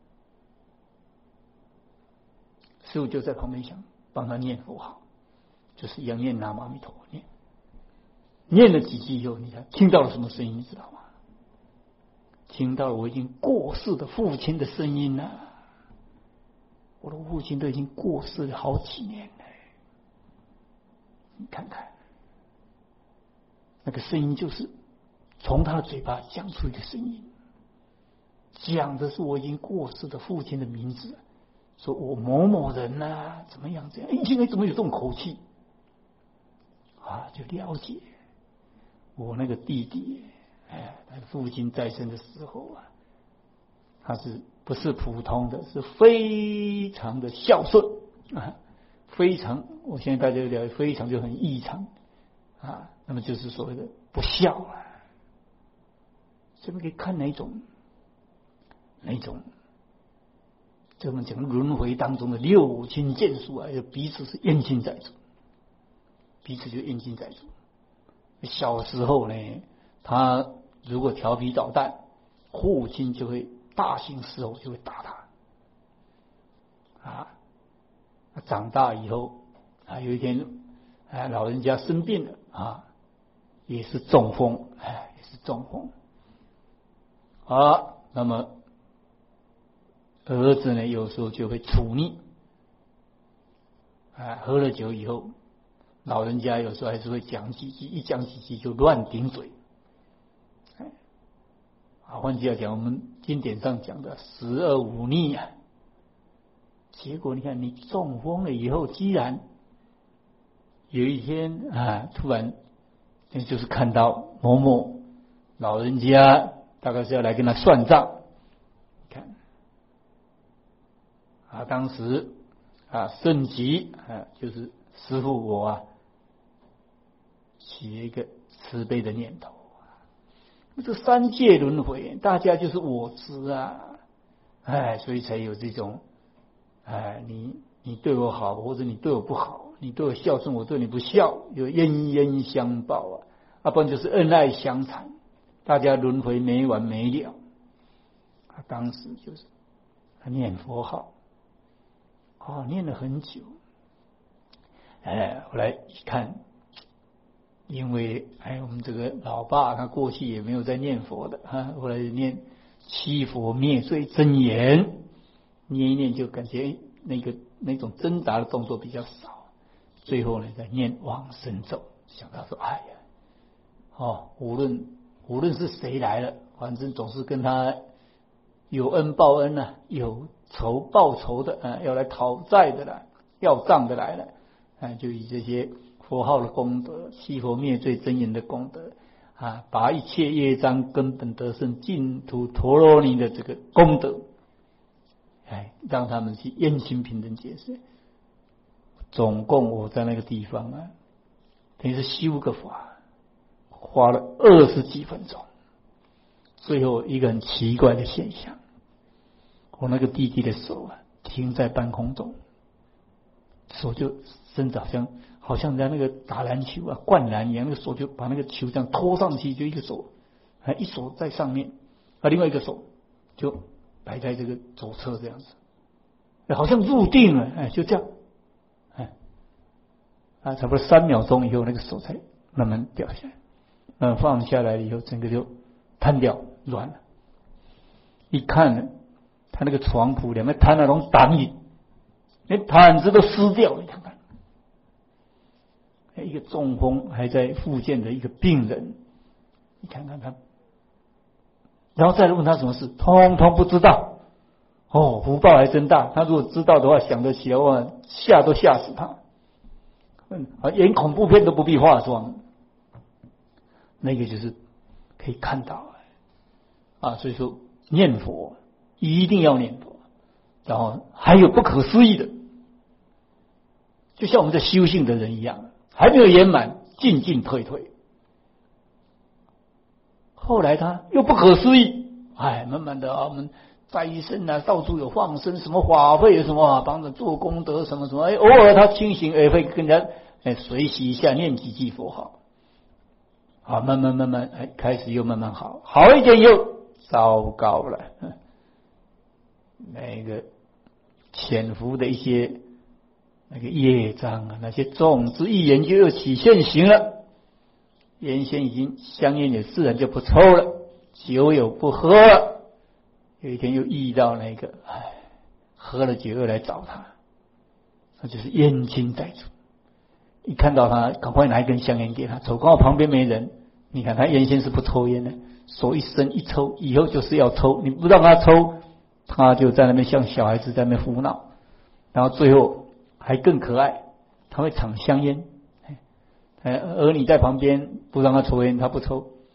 师父就在旁边想帮他念佛号，就是要念南无阿弥陀佛，念念了几句以后，你看听到了什么声音，你知道吗？听到了我已经过世的父亲的声音了。我的父亲都已经过世了好几年了，你看看那个声音，就是从他的嘴巴讲出一个声音，讲的是我已经过世的父亲的名字。说我某某人啊，怎么样这样？一听哎，怎么有这种口气啊？就了解我那个弟弟，哎，他父亲在生的时候啊，他是不是普通的，是非常的孝顺啊，非常，我现在大家就了解，非常就很异常啊。那么就是所谓的不孝啊，这边可以看哪一种，哪一种。这我们讲轮回当中的六亲眷属啊，彼此是冤亲债主，彼此就冤亲债主。小时候呢，他如果调皮捣蛋，父亲就会大刑伺候，就会打他啊。长大以后啊，有一天啊，老人家生病了啊，也是中风，哎，也是中风啊。那么儿子呢，有时候就会处逆，啊，喝了酒以后，老人家有时候还是会讲几句，一讲几句就乱顶嘴。啊，换句话讲，我们经典上讲的十恶五逆啊，结果你看你中风了以后，既然有一天啊，突然就是看到某某老人家，大概是要来跟他算账。啊，当时啊，圣吉啊，就是师父我啊，起了一个慈悲的念头， 这三界轮回，大家就是我执啊，哎，所以才有这种，哎，你你对我好，或者你对我不好，你对我孝顺，我对你不孝，有冤冤相报啊，啊，不然就是恩爱相残，大家轮回没完没了。他当时就是他念佛号，哦，念了很久，哎，后来一看。因为哎，我们这个老爸他过去也没有在念佛的啊，后来念七佛灭罪真言，念一念就感觉那个那种挣扎的动作比较少，最后呢再念往生咒，想到说，哎呀，哦，无论无论是谁来了，反正总是跟他有恩报恩呢、啊，有仇报仇的啊，要来讨债的啦，要账的来了，啊，就以这些。佛号的功德，七佛灭罪真言的功德啊，把一切业障根本得胜净土陀罗尼的这个功德，哎，让他们去验心平等解释。总共我在那个地方啊，等于是修个法，花了二十几分钟。最后一个很奇怪的现象，我那个弟弟的手啊，停在半空中，手就伸着好像。好像在那个打篮球啊，灌篮一样，那个手就把那个球这样拖上去，就一个手，还一手在上面，啊，另外一个手就摆在这个左侧这样子，好像入定了，哎，就这样，哎，啊，差不多三秒钟以后，那个手才慢慢掉下来，嗯，放下来以后，整个就瘫掉，软了。一看呢，他那个床铺两边摊那种挡影，连毯子都湿掉了，你看看。一个中风还在复健的一个病人，你看看他，然后再问他什么事，通通不知道。哦，福报还真大。他如果知道的话，想得起来，哇，吓都吓死他。嗯，演恐怖片都不必化妆，那个就是可以看到啊。所以说，念佛一定要念佛，然后还有不可思议的，就像我们在修行的人一样。还没有圆满，进进退退。后来他又不可思议，哎，慢慢的啊，我们斋生啊，到处有放生，什么法会，什么啊，帮着做功德，什么什么，哎，偶尔他清醒，也会跟人家哎随喜一下，念几句佛号，啊，慢慢慢慢，哎，开始又慢慢好，好一点又糟糕了，那个潜伏的一些。那个业障啊，那些种子一研究又起现行了，原先已经香烟也自然就不抽了，酒又不喝了。有一天又遇到那个，哎，喝了酒又来找他，那就是烟熏在处。一看到他，赶快拿一根香烟给他抽，刚好旁边没人。你看他原先是不抽烟的，手一伸一抽，以后就是要抽，你不让他抽，他就在那边像小孩子在那边胡闹，然后最后。还更可爱，他会藏香烟，而你在旁边不让他抽烟，他不抽，